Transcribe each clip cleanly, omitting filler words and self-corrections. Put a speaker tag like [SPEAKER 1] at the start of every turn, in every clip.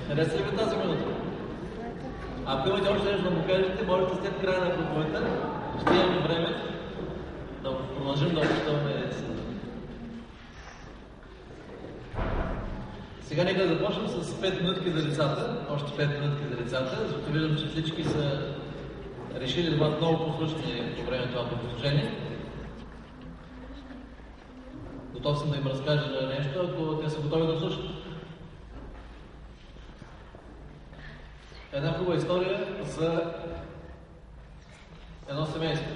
[SPEAKER 1] Хареса ли ви тази минута? Ако имате още нещо да му кажете, можете след края на проповедта. Ще имаме време да продължим да общуваме с. Сега нека да започнем с 5 минутки за децата. Още 5 минутки за децата, защото виждам, че всички са решили да бъдат много послушни по време на това послушение. Готов съм да им разкажа нещо, ако те са готови да слушат. Една хубава история за едно семейство.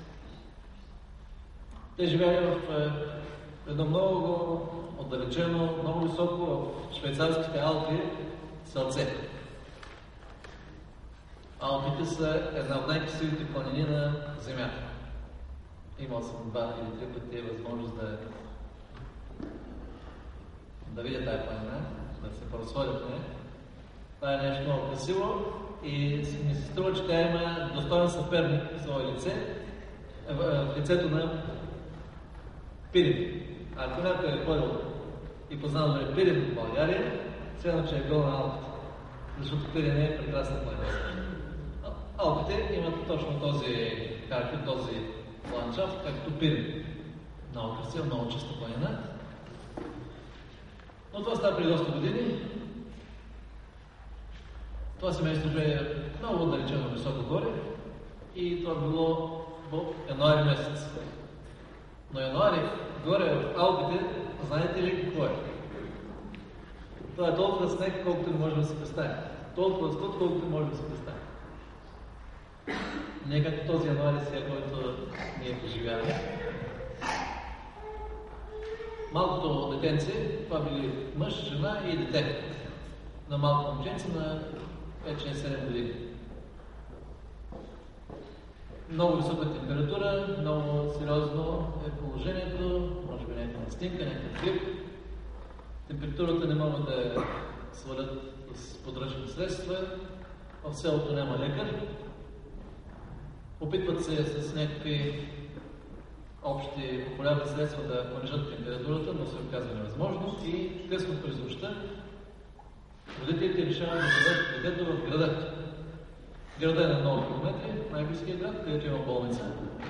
[SPEAKER 1] Те живеели в едно много отдалечено, много високо в швейцарските Алпи селце. Алпите са една от най-красивите планини на Земята. Имал съм 2 или 3 пъти възможност да видя тая планина, да се поразходя в нея. Това е нещо много красиво и ми се струва, че тя има достоен съперник в свое лице, в лицето на Пирин. Ако някой е ходил и познал да Пирин в България, следно, че е бил на Алпите, защото Пирин е прекрасна планина. Алпите имат точно този характер, този ландшафт, както Пирин. Много красива, много чиста планина. Но това става преди доста години. Това семейство живее много отдалечено високо горе и това било в януари месец. Но януари горе в Алпите, знаете ли какво е? Това е толкова снег, колкото не може да се представи. Толкова студ, колкото не може да се представи. Не като този януари сега, който ние поживяваме. Малкото детенце, това били мъж, жена и дете. На малко момченце на вече 7 години. Много висока температура, много сериозно е положението, може би някаква настинка, някакъв грип. Температурата не могат да я свалят с подръчни средства. В селото няма лекар. Опитват се с някакви общи популярни средства да понижат температурата, но се оказва невъзможно и късно през нощта родителите решават да заведат детето в града. Града е на много километри, най-близкият град, където има болница.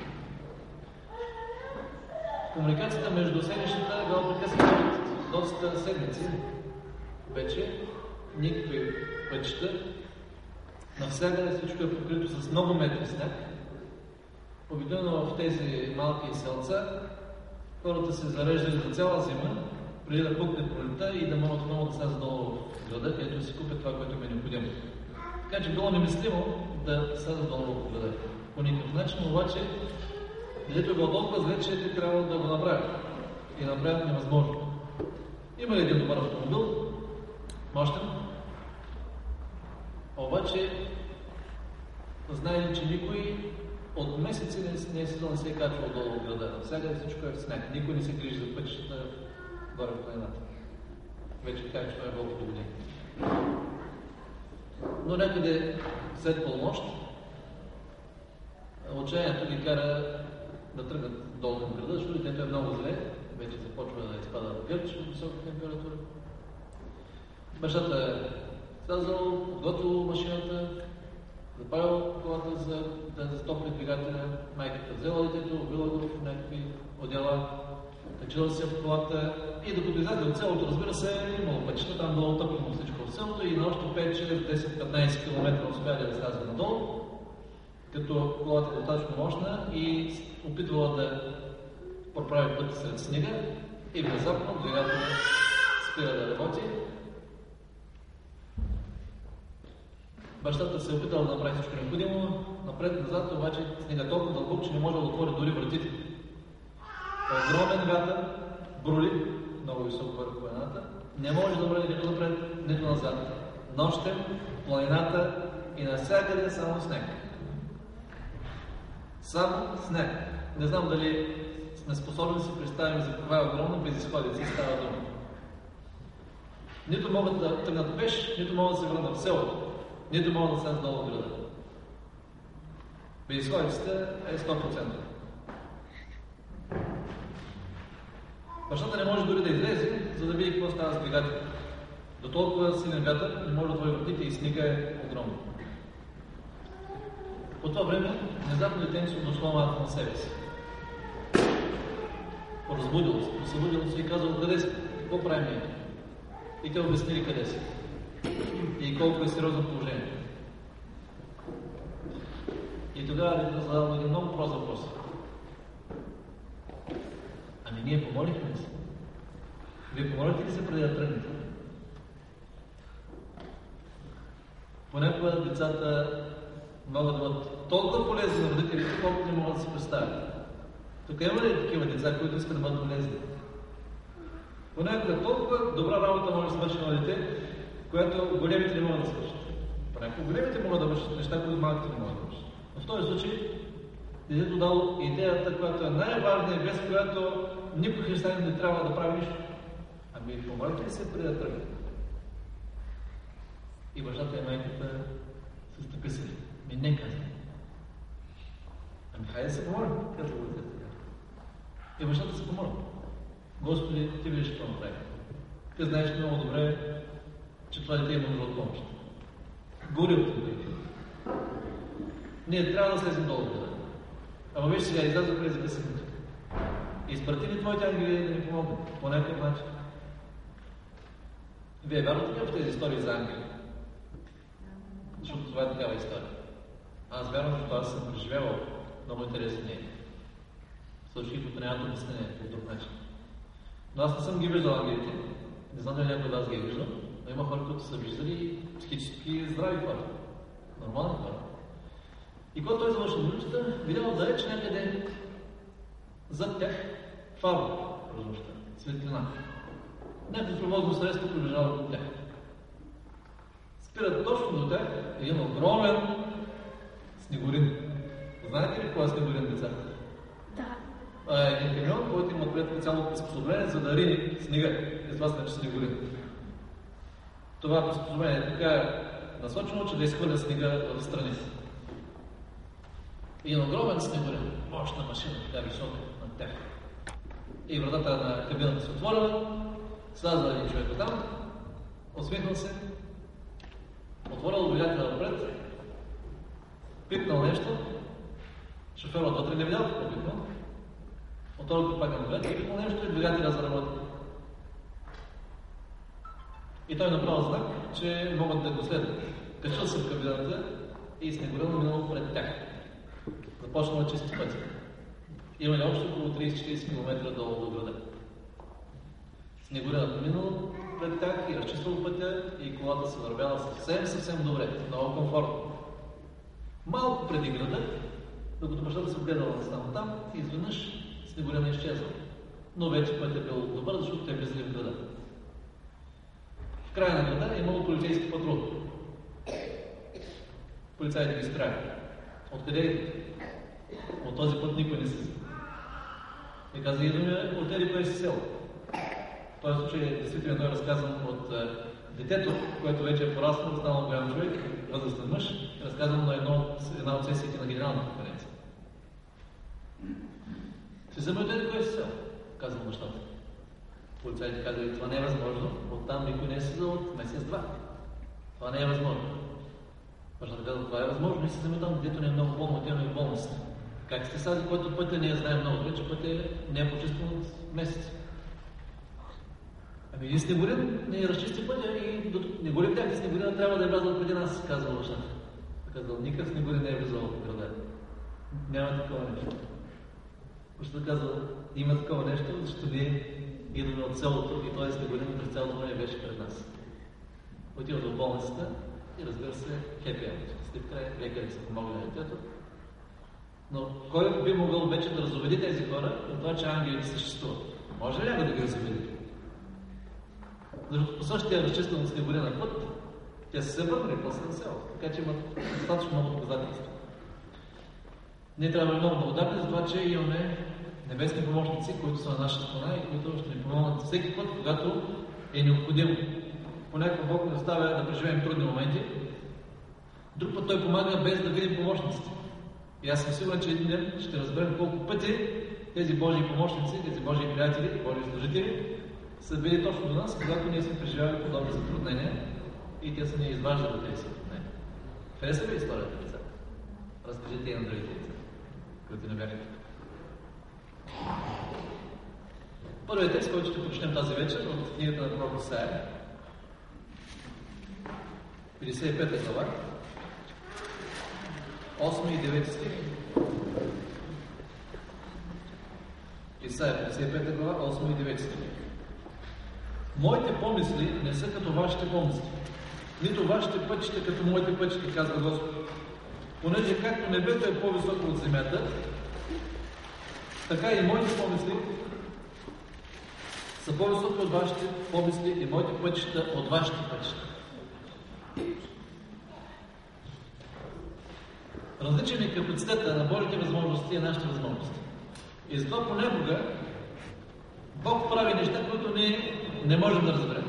[SPEAKER 1] Комуникацията между селищата е била прекъсната от доста седмици. Вече никакви пътища. Навсякъде всичко е покрито с много метри сняг. Обикновено в тези малки селца хората се зареждали за цяла зима, преди да пукне пролетта и да могат отново да слязат долу в града, където да си купят това, което им е необходимо. Така че било немислимо да слязат долу в града. По никакъв начин, обаче, дето е било толкова зле, че те трябва да го направят. И направят невъзможно. Има един добър автомобил, мощен, обаче знаели, че никой от месеци не се е качвал долу в града. Всякъде всичко е в сняг. Никой не се грижи за пътищата горе в планината. Вече така, че това е колкото години. Но някъде след полунощ отчаянието ги кара да тръгнат долу в града, защото детето е много зле. Вече започва да изпада в гърч от висока температура. Бащата е слязал, подготвил машината, запалил колата за да затопли двигателя, майката взела детето, убила го в някакви одеяла, качила се в колата и докато излезе от селото, разбира се, имало пътища, там долу тъпно всичко в селото и на още 5, 10-15 км успяли да слязат надолу, като колата е достатъчно мощна и опитвала да проправи пътя сред снега и внезапно двигателя спира да работи. Бащата се е опитал да направи всичко необходимо, напред-назад, обаче снега толкова дълбок, че не може да отвори дори вратите. Огромен вятър, брули, много високо върху планината, не може да върви нито напред, нито назад. Нощем, планината и навсякъде само снег. Само снег. Не знам дали сме способни да си представим за каква е огромна безизходица става дума. Нито могат да тръгнат пеш, нито могат да се върнат в селото. Нито могат да слязат долу в града. Безизходицата е 100%. Бащата не може дори да излезе, за да види какво става с двигателя. До толкова силен вятър не може да отвори вратите и снега е огромно. По това време, внезапно детенцето дошло малко на себе си. Разбудило се и казало: къде си? Какво правим ние? И те обяснили къде си. И колко е сериозно положение. И тогава да задавам един много прост въпрос. Ами ние помолихме ли се? Вие помолите ли се преди да тръгнете? Понякога децата могат да бъдат толкова полезни на родителите, колкото не могат да си представят. Тук има ли такива деца, които искат да бъдат полезни? Понякога толкова добра работа може да свърши на дете, която големите не могат да свършат. Понякога големите могат да вършат неща, които малките не могат да вършат. Но в този случай детето дало идеята, която е най-важна и без която никой християнин не трябва да прави нищо. Ами помолите ли се преди да тръгне? И бащата и майката се стъписали. Не каза. Ами хайде да се помолим, каза го детето. И бащата се помоли. Господи, ти виждаш какво направи. Ти знаеш много добре, че това дете има нужда от помощ. Горе от това. Ние трябва да слезем долу. Ама виж сега, излязохме езика си. Изпрати ли твоите ангели да ни помогнат? По някакъв начин. Вие вярвате ли в тези истории за ангели? Защото това е такава история. Аз вярвам, защото аз съм преживявал много интересни случаи, които нямат обяснение по друг начин. Но аз не съм ги виждал ангелите. Не знам дали някой от вас ги е виждал, но има хора, които са виждали психически здрави хора. Нормални хора. И когато той завършил улицата, видял далеч някъде зад тях фара през нощта, светлина. Някакво превозно средство приближава до тях. Спират точно до тях един огромен снегорин. Знаете ли какво е снегорин, деца? Да. Един камион, който има отпред специално приспособление, за да рине снега. И това се нарича снегорин. Това приспособление е така насочено, че да изхвърля снега в страни си. И един огромен снегорин, мощна машина, така висока над тях. И вратата на кабината се отворила, слязва един човек там, усмихнал се, отворил двигателя напред, пипнал нещо, шофьорът вътре не видял какво пипнал, отворил пак на двигателя, пипнал нещо и двигателя заработи. И той направил знак, че могат да го следват. Качил се в кабината и снегорил минал пред тях. Започнал да чисти пътя. Имали общо около 30-40 км долу до града. Снегоринът минал пред тях и разчиствал пътя и колата се вървяла съвсем добре, много комфортно. Малко преди града, докато бащата се гледала да там, и изведнъж снегоринът е изчезвал. Но вече пътя бил добър, защото те влизали в града. В края на града е имало полицейски патрул. Полицаите ги спряха. Откъде идват? От този път никой не се. И каза, идваме от тези кое си село. В този случай действително той е разказан от детето, което вече е пораснал, станал голям човек, възрастен мъж, е разказан на една от сесиите на генерална конференция. Се вземе от тези кое си село, казал бащата. Полицайите казали, това не е възможно, оттам никой не е слизал от месец-два. Това не е възможно. Бащата казал, това е възможно и се вземе там, дето не е много болно, отиваме в болницата. Как сте сади, който пътя не знае много добре, че пътя не е почистен от месец. Ами един снегорин не разчисти пътя и не го ли видяхте, снегорина трябва да е влязъл преди нас, казал бащата. Казал, никакъв снегорин не е влизал в града. Няма такова нещо. Бащата казал, има такова нещо, защото ние идваме от селото и този снегорин през цялото време беше пред нас. Отиват в болницата и разбира се, хепи енд. След край лекарите са помогли на детето. Но кой би могъл вече да разубеди тези хора от това, че ангелите съществуват? Може ли някой да ги разубеди? Защото по същия разчистен снегорина път, те са се върнали после на селото. Така че имат достатъчно много доказателства. Ние трябва много благодарни за това, че имаме небесни помощници, които са на наша страна и които ще ни помогнат всеки път, когато е необходимо. Понякога Бог ни оставя да преживеем трудни моменти, друг път Той помага без да видим помощниците. И аз съм сигурен, че един ден ще разберем колко пъти тези Божии помощници, тези Божии приятели, Божии служители са били точно до нас, когато ние сме преживяли подобни затруднения и те са ни изваждали от тези затруднения. Хареса ли историята на лицата? Разкажете и на другите лица, които не бяха. Първият текст, който ще прочетем тази вечер от книгата на пророк Исаия, 55 глава, 8 и 9 стих. Исаия 55 глава, 8 и 9 стих. Моите помисли не са като вашите помисли, нито вашите пътища като моите пътища, казва Господ. Понеже както небето е по-високо от земята, така и моите помисли са по-високи от вашите помисли и моите пътища от вашите пътища. Различен е капацитета на Божите възможности и нашите възможности. И затова понякога Бог прави неща, които ние не можем да разберем.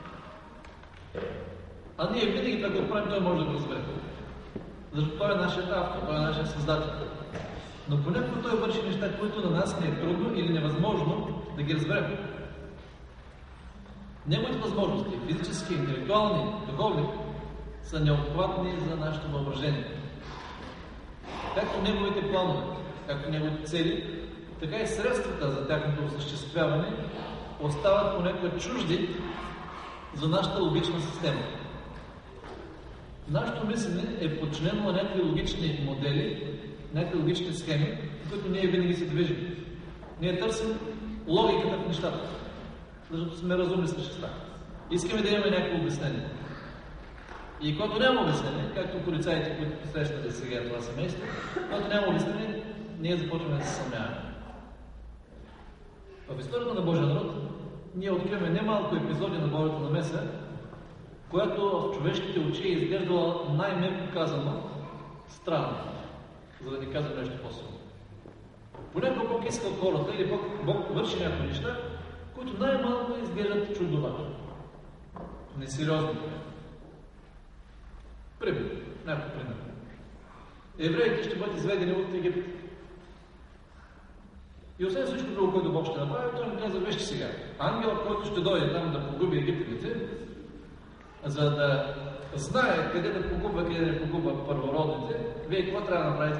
[SPEAKER 1] А ние винаги да го правим, той може да го разбере. Защото той е нашият автор, той е нашият създател. Но понякога той върши неща, които на нас не е трудно или невъзможно да ги разберем. Неговите възможности, физически, интелектуални, духовни, са необхватни за нашето въображение. Както неговите планове, както неговите цели, така и средствата за тяхното осъществяване остават понякога чужди за нашата логична система. Нашето мислене е подчинено на някакви логични модели, някакви логични схеми, в които ние винаги се движим. Ние търсим логиката в нещата, защото сме разумни същества. Искаме да имаме някакво обяснение. И когато няма обяснение, както полицаите, които посрещате сега това семейство, когато няма обяснение, ние започваме да се съмняваме. В историята на Божия народ ние откриваме немалко епизоди на Божията намеса, която в човешките очи е изглеждала най-меко казано странно, за да ни казва нещо по-силно. Понякога Бог иска от хората или Бог върши някои неща, които най-малко изглеждат чудовато. Несериозно. Пример. Някакъв пример. Евреите ще бъдат изведени от Египет. И освен всичко друго, което Бог ще направи, той ми каза, вижте сега, ангелът, който ще дойде там да погуби египтяните, за да знае къде да погубва, къде да не погубва първородните, вие какво трябва да направите?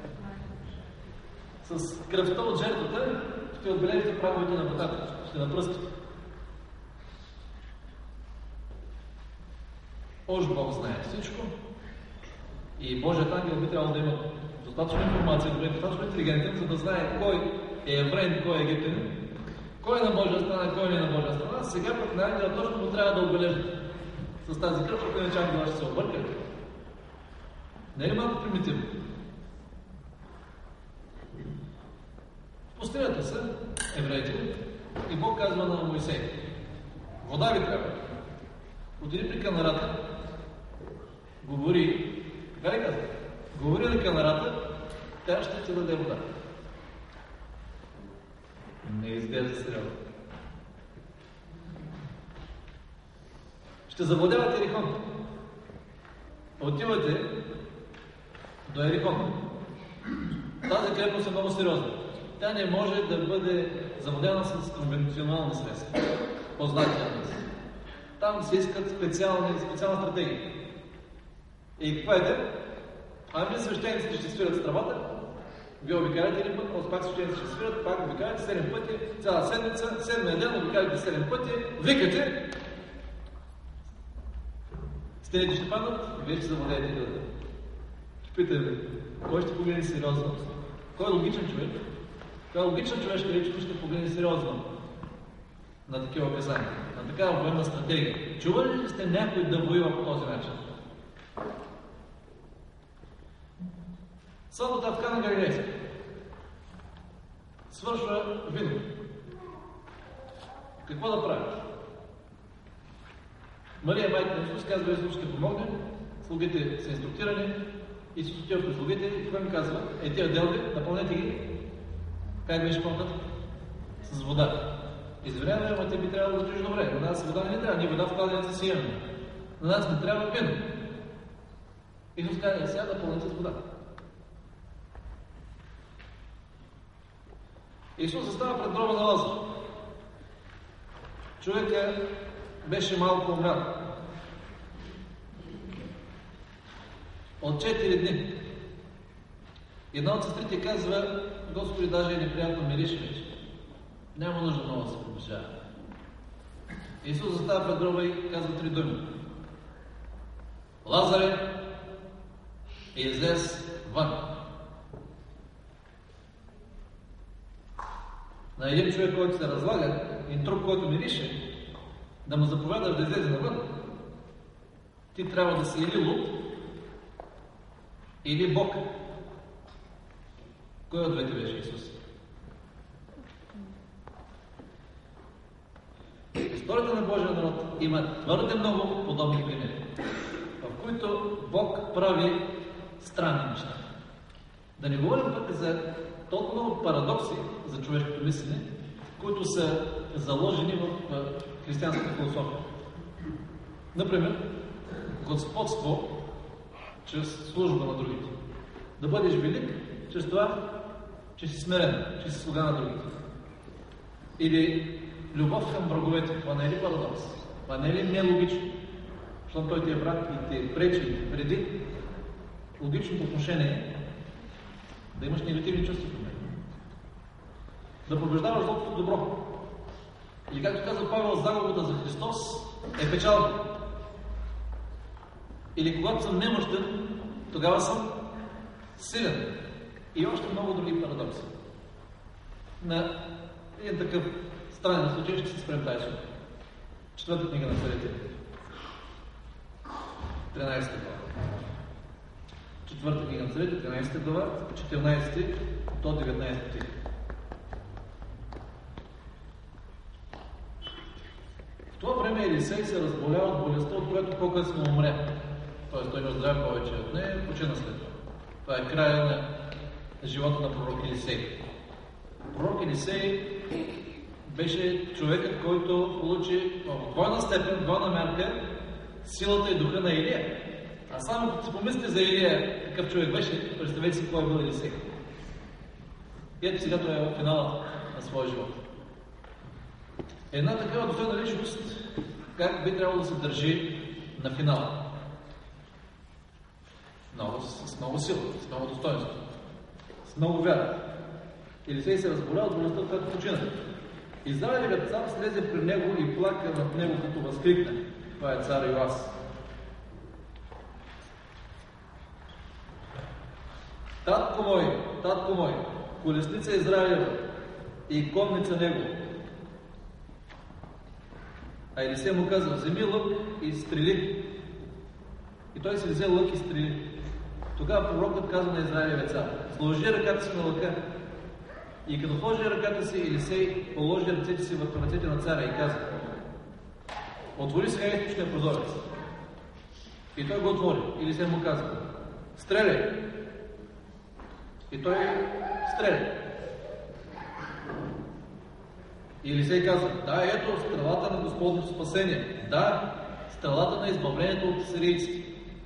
[SPEAKER 1] С кръвта от жертвата ще отбележите праговете на вратата, ще напръскате. Още Бог знае всичко и Божият ангел би трябвало да има достатъчно информация, да е достатъчно интелигентен, за да знае кой е евреин, кой е египтянин, кой е на Божия страна, кой не е на Божия страна. Сега пък на ангела точно му трябва да отбележи с тази кръв, защото иначе ангела ще се обърка. Не е ли малко примитивно? В пустинята са евреите и Бог казва на Моисей: вода ви трябва. Отиди при канарата, говори, така ли казва? Говори на канарата, тя ще ти даде вода. Не изглежда сериозно. Ще завладявате Ерихон. Отивате до Ерихон. Тази крепост е много сериозна. Тя не може да бъде завладяна с конвенционални средства. Познати от нас. Там се искат специална стратегия. И каква е те? Ами свещениците ще свират с тръбата, вие обикаляте един път, после пак свещениците ще свират, пак обикаляте 7 пъти, цяла седмица, 7 ден обикаляте 7 пъти, викате, стените ще паднат и вие ще завладеете града. Питай ви, кой ще погледне сериозно? Кой е логичен човек? Кой е логична човешка личност ще погледне сериозно на такива казания, на такава военна стратегия? Чували ли сте някой да воюва по този начин? Сватбата в Кана Галилейска свършва вино. Какво да правиш? Мария, майка на Исус, казва: Исус ще помогне, слугите са инструктирани, Исус отива при слугите и това ми казва: тия делби, напълнете ги. Как беше по-нататък? С вода. Извиняваме, ама те би трябвало да стоиш добре. На нас вода не трябва, ние вода в кладенеца си имаме. На нас не трябва вино. Исус казва: сега да пълните с вода. Исус застава пред гроба на Лазар. човека беше малко умрял. От 4 дни. Една от сестрите казва: Господи, даже и неприятно мирише вече. Няма нужда много да се приближава. Исус застава пред гроба и казва 3 думи: Лазаре, излез вън. На един човек, който се разлага, и труп, който мирише, да му заповядаш да излезе навън, ти трябва да си или луд, или Бог. Кой от двете беше Исус? В историята на Божия народ има твърде много подобни примери, в които Бог прави странни неща. Да не говорим пък за толкова много парадокси за човешкото мислене, които са заложени в християнската философия. Например, господство чрез служба на другите. Да бъдеш велик чрез това, че си смирен, че си слуга на другите. Или любов към враговете. Това не е ли парадокс? Това не е ли нелогично? Защото той ти е брат и те пречи преди. Логичното отношение е да имаш негативни чувства към него. Да побеждаваш злото добро. Или както казва Павел, загубата за Христос е печалба. Или когато съм немощен, тогава съм силен. И още много други парадокси. На един такъв странен случай ще се спрем тази сутрин. 4 книга на Царете. 13 глава. 4 книга на Царете, 13 глава, 14 до 19 стих. В това време Елисей се разболя от болестта, от която по-късно умря. Тоест той не оздравя повече от нея, почина след това. Това е края на живота на пророк Елисей. Пророк Елисей беше човекът, който получи в двойна степен, двойна мярка силата и духа на Илия. А само като си помислите за Илия, какъв човек беше, представете си кой е бил Елисей. И ето сега той е в финала на своя живот. Една такава достойна личност, как би трябвало да се държи на финала? С много сила, с много достоинство, с много вяра. Елисей се разболя от болестта, която почина. Израилевият цар слезе при него и плака над него, като възкликне. Това е цар Йоас. Татко мой, колесница Израилева и конница него. А Елисей му каза: вземи лък и стрели. И той си взе лък и стрели. Тогава пророкът каза на Израилевия цар: сложи ръката си на лъка. И като сложи ръката си, Елисей положи ръцете си върху ръцете на царя и каза: отвори сега източния прозорец. И той го отвори. Елисей му каза: стреляй. И той стреля. И Елисей каза: да, ето стрелата на Господното спасение. Да, стрелата на избавлението от сирийците.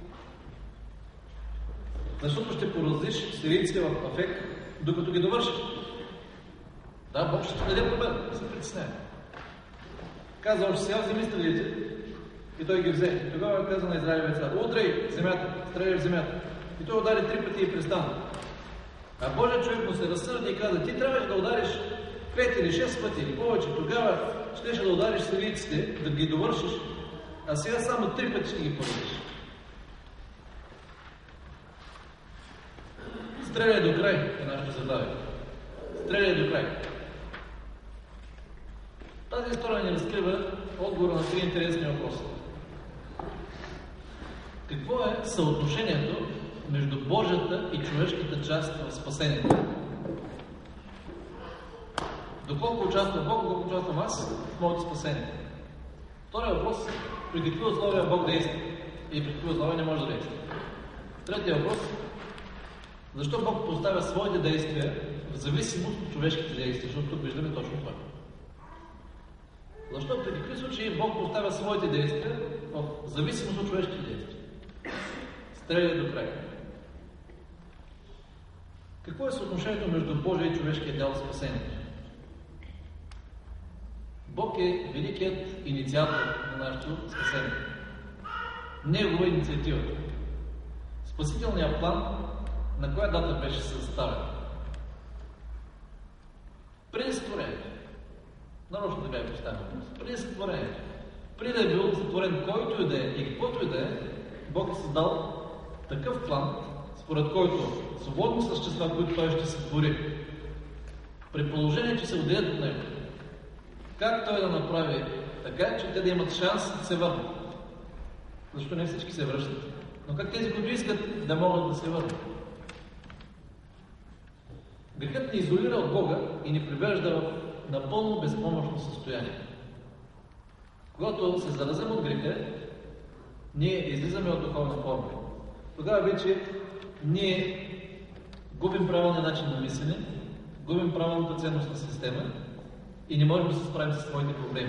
[SPEAKER 1] Защото ще поразиш сирийците в Афек, докато ги довършиш. Да, Бог ще ти даде победа, не се притеснява. Каза: още сега вземи стрелите. И той ги взе. И тогава каза на Израилевия цар: удрай земята, стреляй в земята. И той удари 3 пъти и престана. А Божия човек му се разсърди и каза: ти трябваше да удариш 5 или 6 пъти или повече. Тогава щеше да удариш сирийците, да ги довършиш, а сега само 3 пъти ще ги поразиш. Стреляй до край е нашето задание. Стреляй до край. Тази история ни разкрива отговора на 3 интересни въпроса. Какво е съотношението между Божията и човешката част в спасението? Доколко участва Бог, доколко участвам аз в моето спасение? Вторият въпрос: при какви условия Бог действа и при какви условия не може да действа? Третият въпрос: защо Бог поставя своите действия в зависимост от човешките действия? Защото тук виждаме точно това. Защо при какви случаи Бог поставя своите действия в зависимост от човешките действия? Стреляй до край. Какво е съотношението между Божия и човешкия дял в спасението? Бог е великият инициатор на нашето спасение. Негова инициатива. Спасителният план на коя дата беше съставен? Преди сътворението. Нарочно така е поставено. Преди сътворението. Преди да е бил сътворен който и да е и каквото и да е, Бог е създал такъв план, според който свободни същества, които той ще сътвори, при положение, че се отделят от него, как той да направи така, че те да имат шанс да се върнат? Защо не всички се връщат? Но как тези, които искат да могат да се върнат? Грехът ни изолира от Бога и ни привежда в напълно безпомощно състояние. Когато се заразим от греха, ние излизаме от духовна форма. Тогава вече ние губим правилния начин на мислене, губим правилната ценностна система и не можем да се справим с своите проблеми.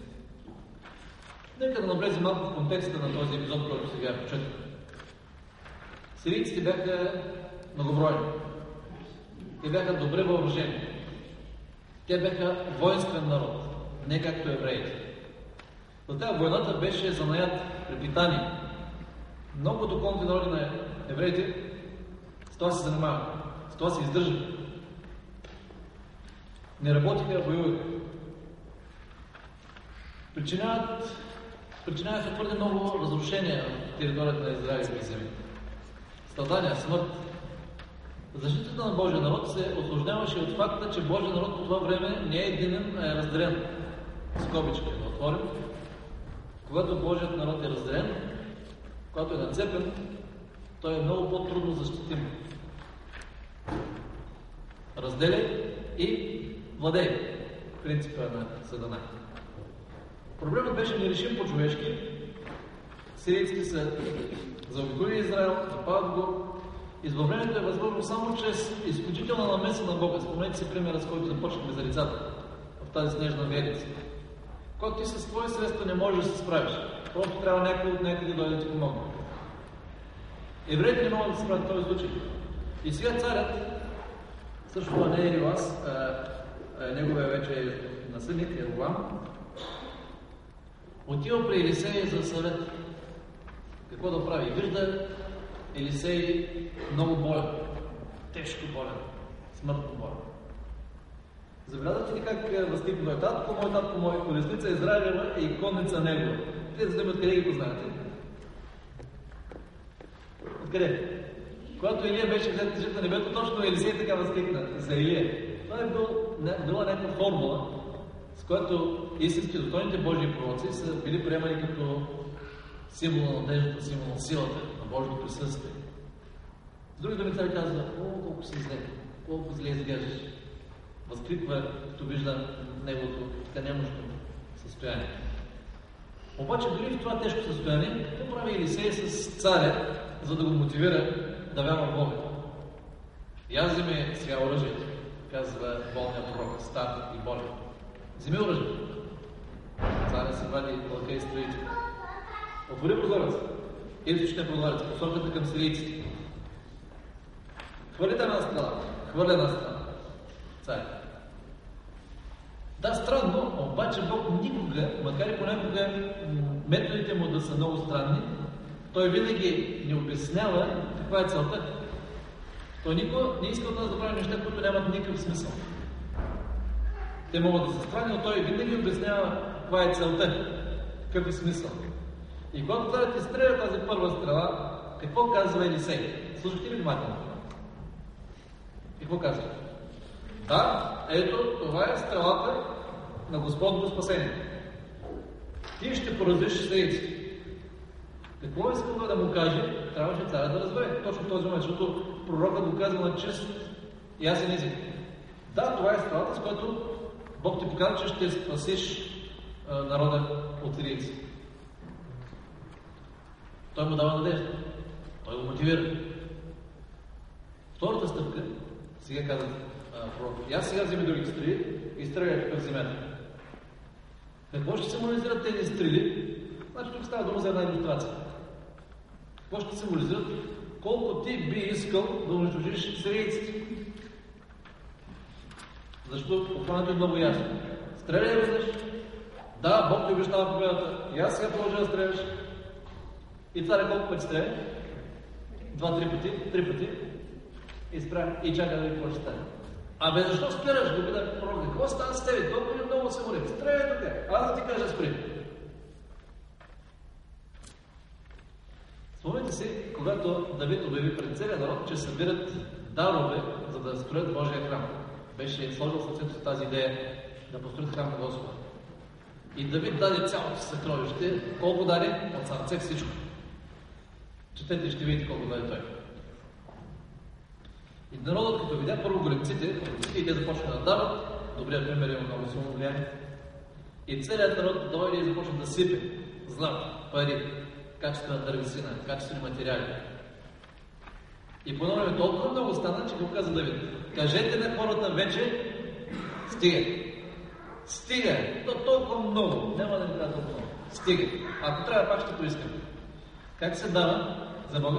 [SPEAKER 1] Нека да навлезем малко в контекста на този епизод, който сега прочетох. Сирийците бяха многобройни. Те бяха добре въоръжени. Те бяха воинствен народ, не както евреите. За тази войната беше занаят препитание. Много от околните народи на евреите с това се занимаваха, с това се издържаха. Не работиха, воюваха. Причиняваха твърде много разрушения в територията на Израил и земи. Страдания, смърт. Защитата на Божия народ се осложняваше от факта, че Божия народ по това време не е единен, а е разделен. Скобички да отворим. Когато Божият народ е разделен, когато е нацепен, той е много по-трудно защитим. Разделяй и владей. Принципа на Сатана. Проблемът беше нерешим по-човешки. Сирийците са заобиколили Израил, нападат го. Избавлението е възможно само чрез изключителна намеса на Бога. Спомнете си примера, с който започнахме за лицата в тази снежна виелица. Когато ти с твои средства не можеш да се справиш, просто трябва някой от някъде да дойде да ти помогне. Евреите не могат да се справят в този случай. И сега царят, също не е Йоас, неговия вече наследник Йеровоам, отива при Елисей за съвет. Какво да прави? Вижда Елисей много болен, тежко болен, смъртно болен. Забелязате ли как възкликва е татко мой, колесница Израилева и конница негова? Те да знаят къде ги познаете? Откъде? Когато Илия беше взет тежът на небето, точно Елисей така възкликна за Илия. Това е била някаква формула, с която истински достойните Божии пророци са били приемани като символ на надеждата, символ на силата, на Божието присъствие. С други думи цар казва: о, колко си зле, колко зле изглеждаш. Възкликва, като вижда неговото така немощно състояние. Обаче дори в това тежко състояние, какво прави Елисей с царя, за да го мотивира да вярва в Бога? Я вземи сега оръжието, казва болният пророк, стар и болен. Вземи оръжието. Царя се вади лъка и строите. Отвори прозореца. Източния прозорец, посоката към сирийците. Хвърли една страна. Хвърля една страна. Царя. Да, странно, обаче Бог никога, макар и понякога методите му да са много странни, той винаги ни обяснява каква е целта. Той никога не иска от нас да правим неща, които нямат никакъв смисъл. Те могат да са странни, но той винаги обяснява каква е целта, какъв е смисъл. И когато царят изстреля тази първа стрела, какво казва Елисей? Слушахте ли внимателно? Какво казва? Да, ето, това е стрелата на Господното спасение. Ти ще поразиш сирийци. Какво искал да му каже? Трябваше царят да разбере. Точно в този момент, защото пророкът го казва на чист ясен език. Да, това е стрелата, с която Бог ти показва, че ще спасиш народа от сирийци. Той му дава надежда. Той го мотивира. Втората стъпка, сега казват пророк: аз сега вземи другите стрели и стреляй тук в земята. Какво ще символизират тези стрели? Значи тук става дума за една илюстрация. Какво ще символизират? Колко ти би искал да унищожиш сирийците. Защото посланието е много ясно. Стреляй веднъж Да, Бог ти обещава победата. И аз сега продължа да стреляш. И царя колко пъти стреля? 2-3 пъти, 3 пъти. И спря и чака да ви какво ще стане. Абе, защо спираш? Го пита пророка. Какво става с тебе? Толкова много се моли. Стреляй тук. Аз да ти кажа спри. Спомните си, когато Давид обяви пред целия народ, че събират дарове, за да строят Божия храм. Беше сложил в сърцето си тази идея да построят храм на Господа. И Давид даде цялото съкровище. Колко даде? От сърце всичко. Четете, ще видите колко даде той. И народът, като видя първо големците, и те започнаха да дават, добрият пример има много силно влияние. И целият народ дойде и започна да сипе злато, пари, качествена дървесина, качествени материали. И по време толкова много стана, че го каза Давид. Кажете на хората вече, стига. Стига! То толкова много. Няма да ни трябва толкова много. Стига. Ако трябва, пак ще поискам. Как се дава за Бога?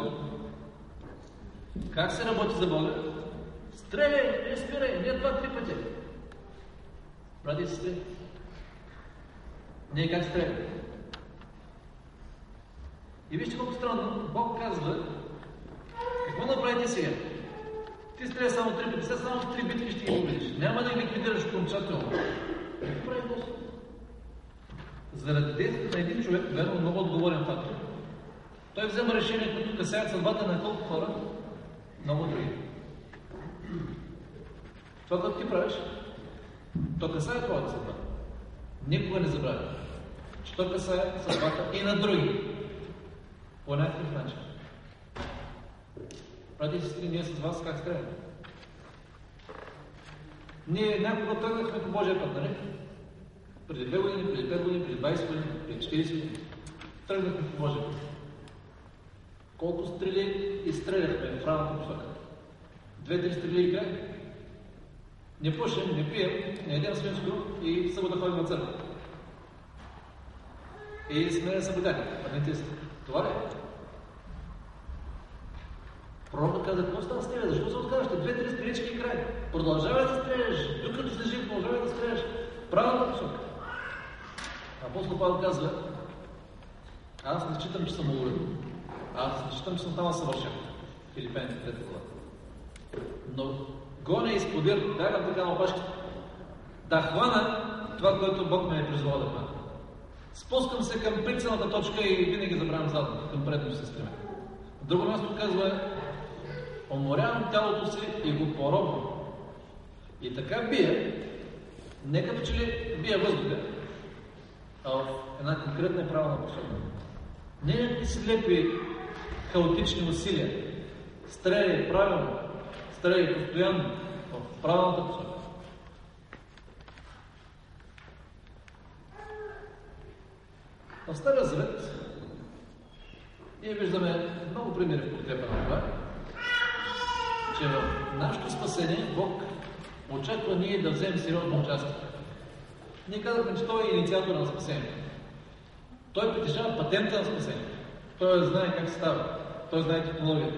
[SPEAKER 1] Как се работи за Бога? Стреляй, не спирай, не 2-3 пъти. Брати и сестри, ние как стреляй? И вижте колко странно, Бог казва, какво направите сега? Ти стреляй само 3 пъти, сега само 3 битки ще ги победиш. Няма да ги ликвидираш окончателно. Какво прави Господ? Заради действието на един човек, верно много отговорен фактор, той взема решение, които касаят съдбата на колко хора? Много други. Това, което ти правиш, то касае твоята съдба. Никога не забравя, че то касае съдбата и на други. По някакъв начин. Брати и сестри, ние с вас как стреляме? Ние някога тръгнахме по Божия път, нали? Преди 2 години, преди 5 години, преди 20 години, преди 40 години. Тръгнахме по Божия път. Колко стрели изстреляхме в правилната посока? 2-3 стрели и край. Не пушим, не пием, не едем свинско и събота ходим на църква. И сме съблюдани, адвентисти. Това ли е? Пророкът каза, какво става с тебе? Защо се отказваш? 2-3 стрелички и край. Продължавай да стреляш, докато си жив, продължавай да стреляш. Правилната посока. Апостол Павел казва, аз не считам, че съм уловен. Аз не считам, че съм там съвършен. Филипените 3 глава. Но гоня изподир, бягам така на опашките, да хвана това, което Бог ме е призвал да хвана. Спускам се към прицелната точка и винаги забравям задното, към предното се стремя. В друго място казва, уморявам тялото си и го поробвам. И така бия, не като че ли бия въздуха, а в една конкретна и правилна посока. Не някакви слепи, хаотични усилия. Стреляй правилно, стреляй постоянно, в правилната посока. В Стария Завет ние виждаме много примери в подкрепа на това, че в нашето спасение Бог очаква ние да вземем сериозно участие. Ние казахме, че той е инициатор на спасението. Той притежава патента на спасението. Той знае как става. Той знае технологията.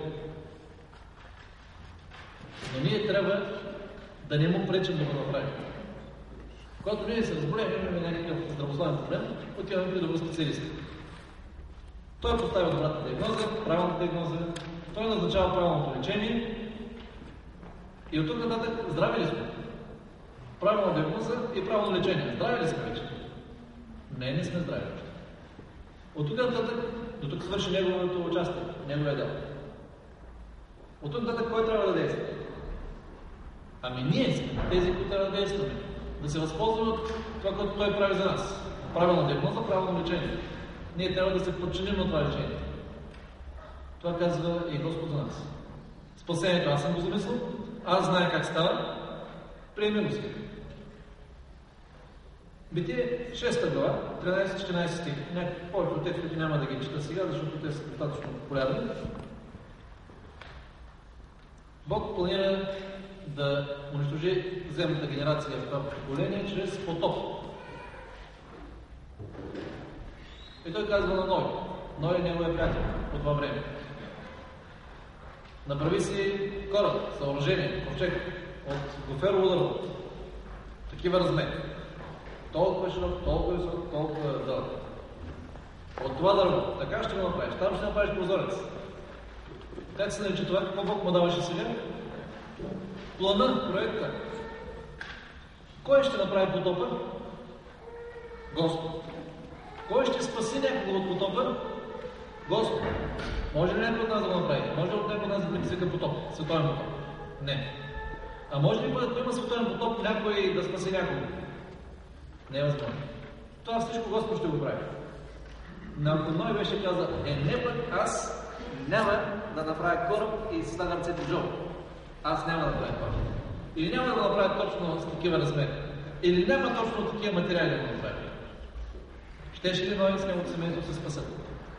[SPEAKER 1] Но ние трябва да не му пречим да го направим. Когато ние се разболеем, имаме някакъв здравословен проблем, отиваме при добър специалист. Той поставя добрата диагноза, правилната диагноза, той назначава правилното лечение и от тук нататък здрави ли сме? Правилна диагноза и правилно лечение. Здрави ли сме вече? Не сме здрави. От тук нататък, до тук свърши неговото участие, неговия дел. От тук нататък кой трябва да действа? Ами ние сме тези, които трябва да действаме. Да се възползваме от това, което той прави за нас. Правилна диагноза, правилно лечение. Ние трябва да се подчиним на това лечение. Това казва и Господ за нас. Спасението аз съм го замислил, аз знае как става, приеми го сега. Битие 6 глава, 13-14 стих. Повече от текстовете няма да ги чета сега, защото те са достатъчно популярни. Бог планира да унищожи земната генерация в това поколение чрез потоп. И той казва на Ной. Ной е неговия приятел по това време. Направи си кораб, съоръжение, ковчег от гоферово дърво. Такива размери. Толкова широк, толкова висок, толкова дълъг. От това дърво, така ще го направиш. Там ще направиш прозорец. Как се нарича това? Какво Бог му даваше сега? Плана, проекта. Кой ще направи потопа? Господ. Кой ще спаси някого от потопа? Господ. Може ли някой от нас да го направи? Може ли от някой от нас да предизвика потоп? Световен потоп? Не. А може ли когато има световен потоп някой да спаси някого? Не е възможно. Това всичко Господ ще го прави. Но ако Ной беше казал, не пък аз няма да направя кораб и си слагам ръцете в джоба. Аз няма да направя кораб. Или няма да го направя точно с такива размери. Или няма точно такива материали да го направя. Щеше ли Ной с неговото семейство се спасат?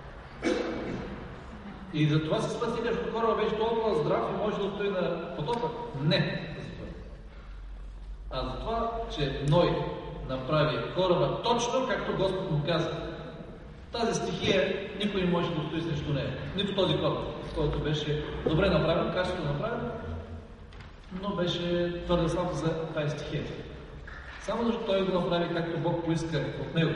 [SPEAKER 1] И за това се спаси, защото кораба беше толкова здрав и може да стои на потопа? Не. А за това, че Ной направи кораба точно както Господ му каза. Тази стихия никой не може да стои срещу нея. Нито този кораб, който беше добре направен, качествено направен, но беше твърде слаб за тази стихия. Само защото той го направи както Бог поиска от него.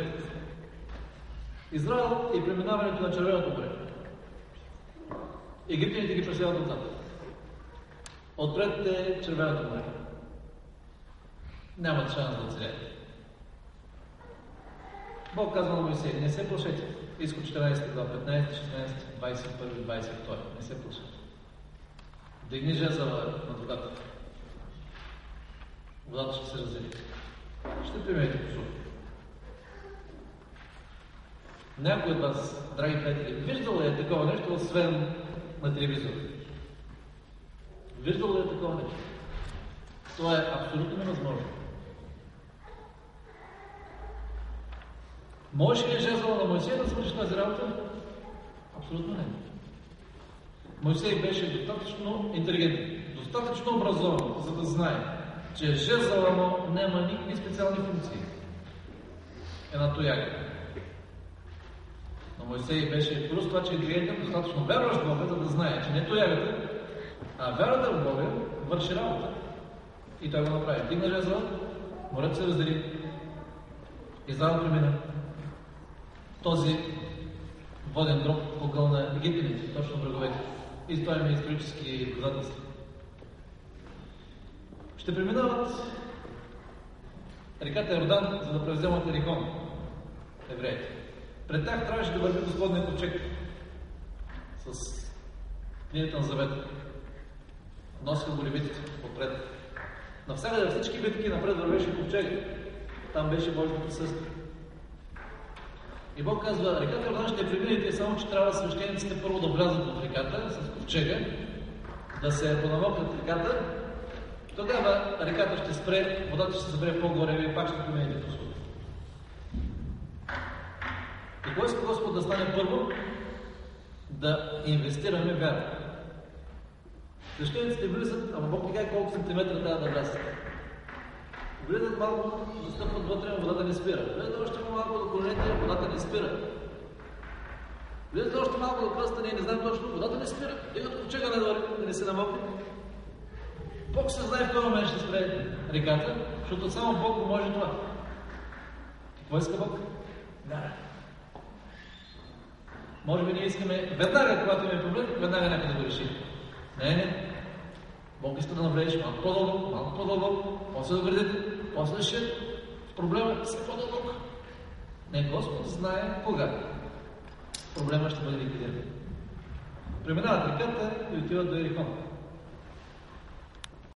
[SPEAKER 1] Израел и преминаването на Червеното море. Египтяните ги преследват отзад. Отпред е Червеното море. Нямат шанс да оцелят. Бог казва на Моисей, не се плашете. Изход 14 глава, 15, 16, 21, 22. Не се плашете. Дигни жезъла над водата. Водата ще се раздели. Ще приемете по сух. Някой от вас, драги приятели, виждал ли е такова нещо, освен на телевизора? Виждал ли е такова нещо? Това е абсолютно невъзможно. Може ли жезъла на Моисей да свърши тази работа? Абсолютно не. Моисей беше достатъчно интелигентен, достатъчно образован, за да знае, че жезъла му няма никакви специални функции. Една тояга. Но Моисей беше плюс това, че е интелигентен, достатъчно вярващ в Бога, за да знае, че не тоягата, а вярата в Бога върши работа. И той го направи. Дигна жезъла, морето се раздели. Израел премина. Този воден дроб погълна египтяните, точно бреговете. И това има исторически доказателства. Ще преминават реката Йордан, за да превземат Ерихон, евреите. Пред тях трябваше да върви Господният ковчег с книгата на завета. Носиха го левитите отпред. Навсякъде във всички битки напред вървеше ковчега. Там беше Божието присъствие. И Бог казва, реката Йордан ще преминете, само че трябва свещениците първо да влязат в реката с ковчега, да се понамокнат реката. Тогава реката ще спре, водата ще се събере по-горе и пак ще преминете по суха. И кой иска Господ да стане първо? Да инвестираме вяра. Свещениците влизат, ама Бог не каже колко сантиметра трябва да влязат. Влизат малко, застъпват вътре, но водата не спира. Влизат още малко до коленете, водата не спира. Влизат още малко до кръста, ние не знаем точно, водата не спира. Дигат ковчега да не се намокне. Бог се знае в този момент ще спре реката, защото само Бог го може това. Какво иска Бог? Вяра. Може би ние искаме веднага, когато имаме проблем, веднага някъде да го решим. Не. Бог иска да навлезеш малко по-дълго, после да градите, после да ще проблема все по-дълго. Не, Господ знае кога проблема ще бъде ликвидиран. Преминават реката и отиват до Ерихон.